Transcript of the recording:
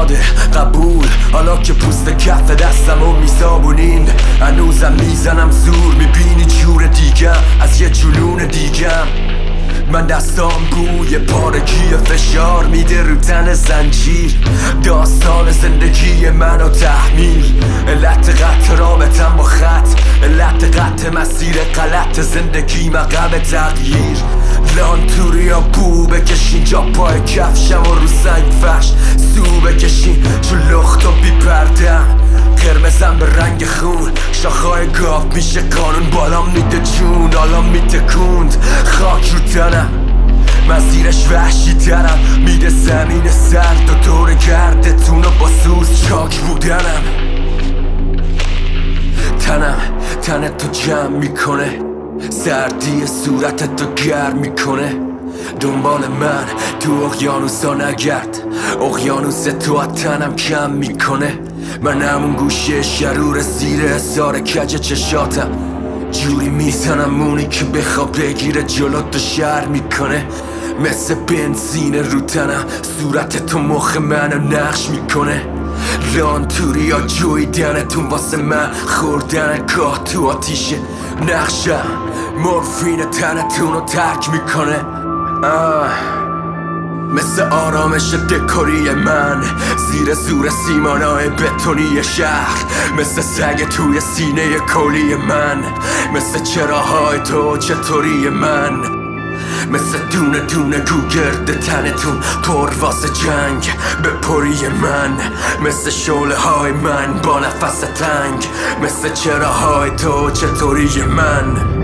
داده قبول، حالا که پوست کف دستمو میزابونین هنوزم میزنم زور، میبینی جور دیگم از یه جنون دیگم. من دستام بوی پارگی فشار میده رو تن زنجیر، داستان زندگی منو تحمیل، علت قطع رابطم با خط، علت قطع مسیر غلط زندگی مقام تغییر. لانتوریا بو بکشین جا پای کفشم و رو سنگ فرش سو بکشین چون لختو بی پردم، قرمزم به رنگ خون، شاخهای گاف میشه قانون، بالا میده جون حالا میتکوند خاک رو تنم، مسیرش وحشی ترم، میده زمین سرد و دور گردتون و با سوز چاک بودنم. تنت تو جمع میکنه، سردی صورتت تو گرم میکنه، دنبال من تو اقیانوسا نگرد، اقیانوس تو از تنم کم میکنه. من همون گوشه شرور زیر حصار کج چشاتم، جوری میزنم مونی که بخواب بگیره جلوت تو شر میکنه، مثل بنزین رو تنم صورت تو مخ منو نقش میکنه. لانتوریا جویدنتون واسه من خوردن گاه تو آتیشه، نقشم مورفین تنتون رو ترک میکنه. مثل آرامش دکوری من زیر زور سیمانای بتونی شهر، مثل سگ توی سینه کولی من، مثل چراهای تو چطوری من، مثل دونه دونه گوگرد تنتون پر واسه جنگ به پری من، مثل شعله های من با نفس تنگ، مثل چراهای تو چطوری من.